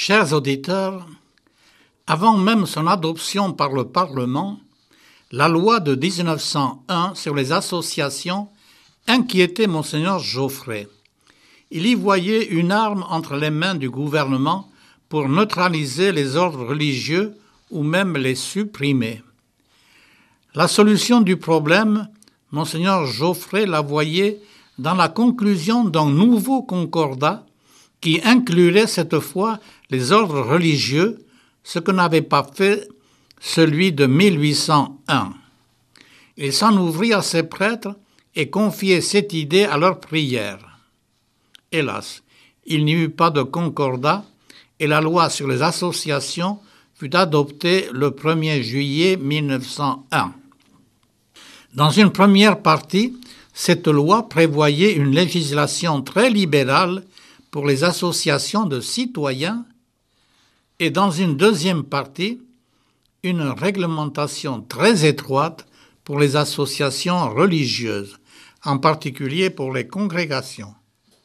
Chers auditeurs, avant même son adoption par le Parlement, la loi de 1901 sur les associations inquiétait Monseigneur Geoffrey. Il y voyait une arme entre les mains du gouvernement pour neutraliser les ordres religieux ou même les supprimer. La solution du problème, Monseigneur Geoffrey la voyait dans la conclusion d'un nouveau concordat qui inclurait cette fois les ordres religieux, ce que n'avait pas fait celui de 1801. Il s'en ouvrit à ses prêtres et confiait cette idée à leurs prières. Hélas, il n'y eut pas de concordat et la loi sur les associations fut adoptée le 1er juillet 1901. Dans une première partie, cette loi prévoyait une législation très libérale pour les associations de citoyens et dans une deuxième partie, une réglementation très étroite pour les associations religieuses, en particulier pour les congrégations.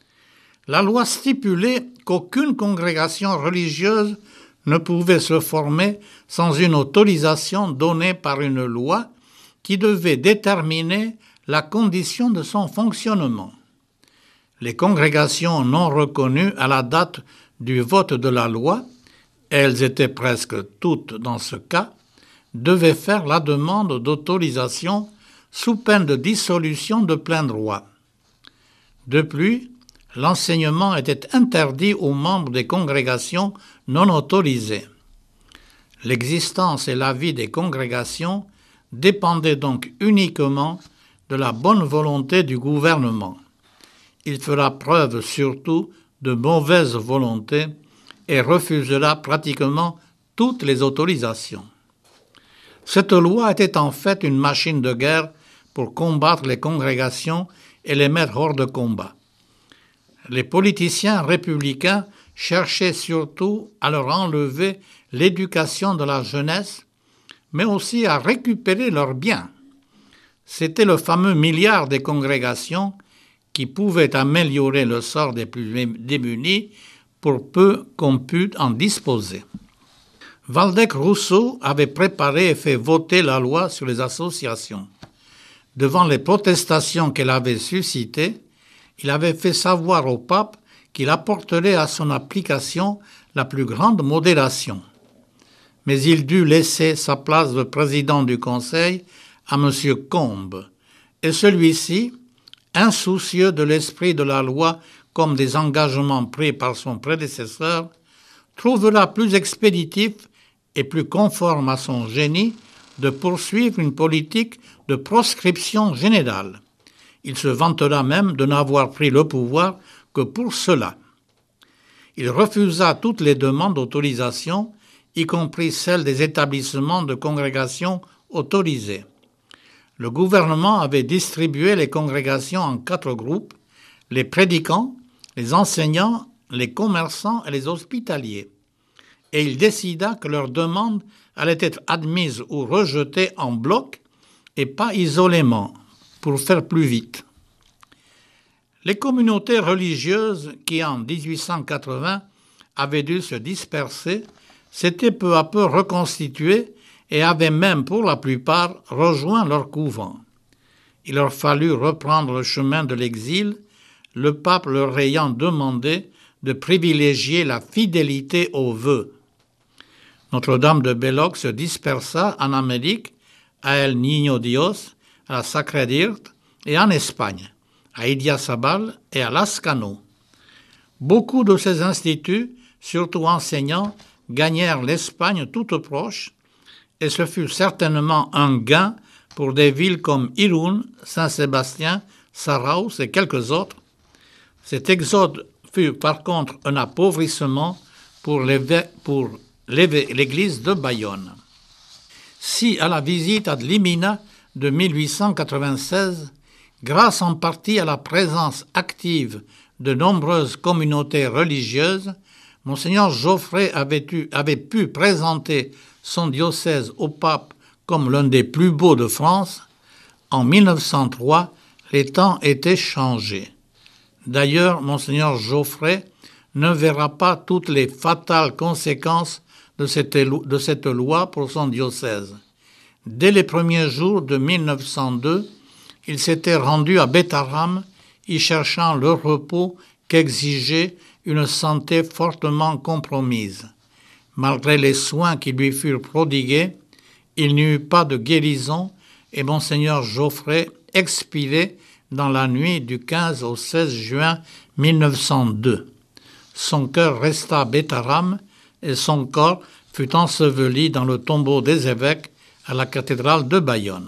La loi stipulait qu'aucune congrégation religieuse ne pouvait se former sans une autorisation donnée par une loi qui devait déterminer la condition de son fonctionnement. Les congrégations non reconnues à la date du vote de la loi, elles étaient presque toutes dans ce cas, devaient faire la demande d'autorisation sous peine de dissolution de plein droit. De plus, l'enseignement était interdit aux membres des congrégations non autorisées. L'existence et la vie des congrégations dépendaient donc uniquement de la bonne volonté du gouvernement. Il fera preuve surtout de mauvaise volonté et refusera pratiquement toutes les autorisations. Cette loi était en fait une machine de guerre pour combattre les congrégations et les mettre hors de combat. Les politiciens républicains cherchaient surtout à leur enlever l'éducation de la jeunesse, mais aussi à récupérer leurs biens. C'était le fameux milliard des congrégations qui pouvait améliorer le sort des plus démunis pour peu qu'on pût en disposer. Waldeck-Rousseau avait préparé et fait voter la loi sur les associations. Devant les protestations qu'elle avait suscitées, il avait fait savoir au pape qu'il apporterait à son application la plus grande modération. Mais il dut laisser sa place de président du Conseil à M. Combes, et celui-ci, insoucieux de l'esprit de la loi comme des engagements pris par son prédécesseur, trouvera plus expéditif et plus conforme à son génie de poursuivre une politique de proscription générale. Il se vantera même de n'avoir pris le pouvoir que pour cela. Il refusa toutes les demandes d'autorisation, y compris celles des établissements de congrégation autorisés. Le gouvernement avait distribué les congrégations en 4 groupes, les prédicants, les enseignants, les commerçants et les hospitaliers. Et il décida que leurs demandes allaient être admises ou rejetées en bloc et pas isolément, pour faire plus vite. Les communautés religieuses qui, en 1880, avaient dû se disperser, s'étaient peu à peu reconstituées et avaient même, pour la plupart, rejoint leur couvent. Il leur fallut reprendre le chemin de l'exil, le pape leur ayant demandé de privilégier la fidélité aux vœux. Notre-Dame de Belloc se dispersa en Amérique, à El Niño Dios, à la Sacred Heart et en Espagne, à Idiazabal et à Lascano. Beaucoup de ces instituts, surtout enseignants, gagnèrent l'Espagne toute proche, et ce fut certainement un gain pour des villes comme Irún, Saint-Sébastien, Saraus et quelques autres. Cet exode fut par contre un appauvrissement pour l'église de Bayonne. Si à la visite ad limina de 1896, grâce en partie à la présence active de nombreuses communautés religieuses, Monseigneur Geoffrey avait pu présenter son diocèse au pape comme l'un des plus beaux de France, en 1903, les temps étaient changés. D'ailleurs, Monseigneur Geoffrey ne verra pas toutes les fatales conséquences de cette loi pour son diocèse. Dès les premiers jours de 1902, il s'était rendu à Bétharram, y cherchant le repos qu'exigeait une santé fortement compromise. Malgré les soins qui lui furent prodigués, il n'y eut pas de guérison et Monseigneur Geoffrey expirait dans la nuit du 15 au 16 juin 1902. Son cœur resta à Bétharram et son corps fut enseveli dans le tombeau des évêques à la cathédrale de Bayonne.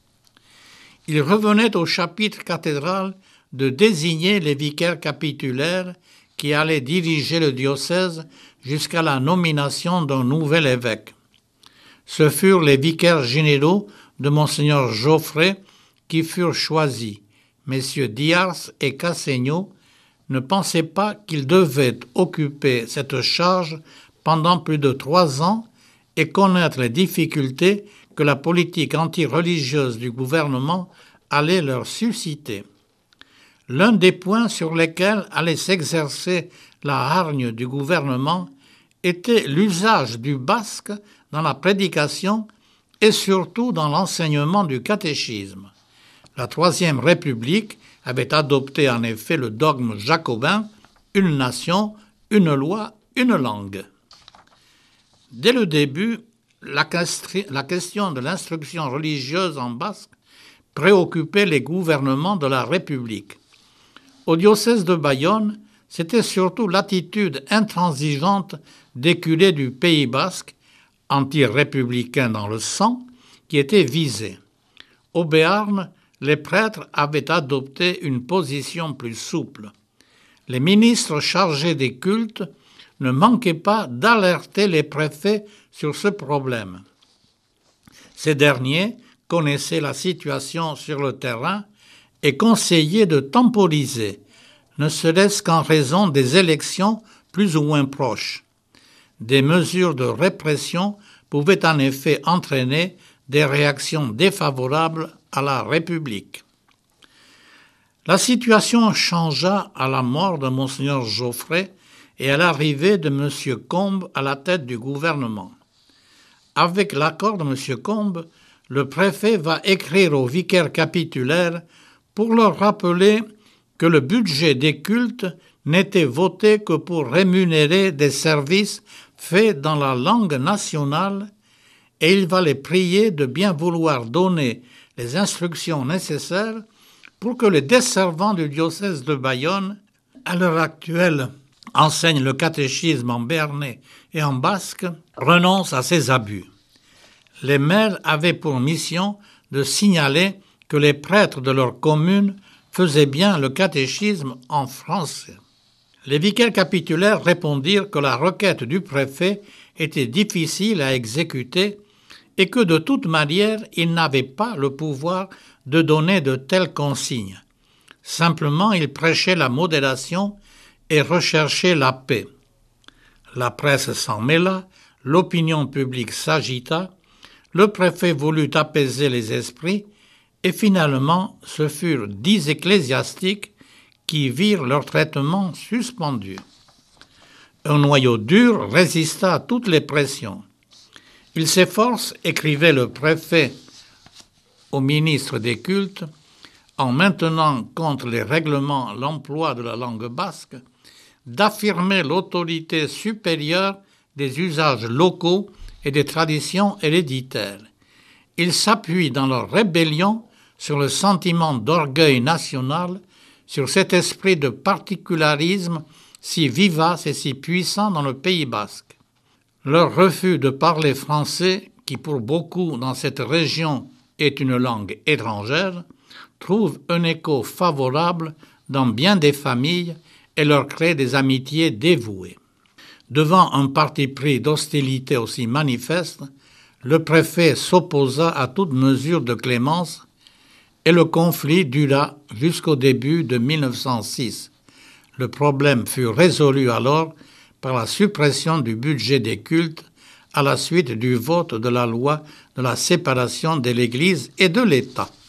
Il revenait au chapitre cathédral de désigner les vicaires capitulaires qui allaient diriger le diocèse jusqu'à la nomination d'un nouvel évêque. Ce furent les vicaires généraux de Monseigneur Geoffrey qui furent choisis. Messieurs Diars et Cassegnot ne pensaient pas qu'ils devaient occuper cette charge pendant plus de 3 ans et connaître les difficultés que la politique anti-religieuse du gouvernement allait leur susciter. L'un des points sur lesquels allait s'exercer la hargne du gouvernement était l'usage du basque dans la prédication et surtout dans l'enseignement du catéchisme. La Troisième République avait adopté en effet le dogme jacobin, une nation, une loi, une langue. Dès le début, la question de l'instruction religieuse en basque préoccupait les gouvernements de la République. Au diocèse de Bayonne, c'était surtout l'attitude intransigeante des curés du Pays basque, anti-républicains dans le sang, qui était visée. Au Béarn, les prêtres avaient adopté une position plus souple. Les ministres chargés des cultes ne manquaient pas d'alerter les préfets sur ce problème. Ces derniers connaissaient la situation sur le terrain et conseillaient de temporiser, ne serait-ce qu'en raison des élections plus ou moins proches. Des mesures de répression pouvaient en effet entraîner des réactions défavorables à la République. La situation changea à la mort de Monseigneur Geoffrey et à l'arrivée de M. Combes à la tête du gouvernement. Avec l'accord de M. Combes, le préfet va écrire aux vicaires capitulaires pour leur rappeler que le budget des cultes n'était voté que pour rémunérer des services faits dans la langue nationale et il va les prier de bien vouloir donner les instructions nécessaires pour que les desservants du diocèse de Bayonne, à l'heure actuelle, enseignent le catéchisme en béarnais et en basque, renoncent à ces abus. Les maires avaient pour mission de signaler que les prêtres de leur commune faisaient bien le catéchisme en français. Les vicaires capitulaires répondirent que la requête du préfet était difficile à exécuter et que de toute manière, ils n'avaient pas le pouvoir de donner de telles consignes. Simplement, ils prêchaient la modération et recherchaient la paix. La presse s'en mêla, l'opinion publique s'agita, le préfet voulut apaiser les esprits et finalement, ce furent 10 ecclésiastiques qui virent leur traitement suspendu. Un noyau dur résista à toutes les pressions. Il s'efforce, écrivait le préfet au ministre des cultes, en maintenant contre les règlements l'emploi de la langue basque, d'affirmer l'autorité supérieure des usages locaux et des traditions héréditaires. Ils s'appuient dans leur rébellion sur le sentiment d'orgueil national, sur cet esprit de particularisme si vivace et si puissant dans le Pays basque. Leur refus de parler français, qui pour beaucoup dans cette région est une langue étrangère, trouve un écho favorable dans bien des familles et leur crée des amitiés dévouées. Devant un parti pris d'hostilité aussi manifeste, le préfet s'opposa à toute mesure de clémence et le conflit dura jusqu'au début de 1906. Le problème fut résolu alors par la suppression du budget des cultes à la suite du vote de la loi de la séparation de l'Église et de l'État.